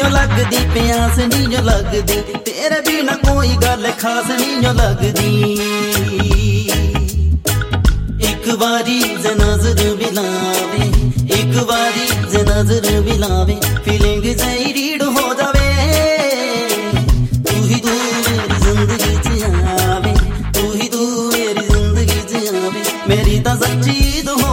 लगदी प्यास नी जो लगदी तेरे बिना कोई गल खास नी जो लगदी एक बारी जे नजर मिलावे एक बारी जे नजर मिलावे फीलिंग जही रीड हो जावे तू ही तू मेरी जिंदगी च आवे तू ही तू मेरी जिंदगी च आवे मेरी तां सच्ची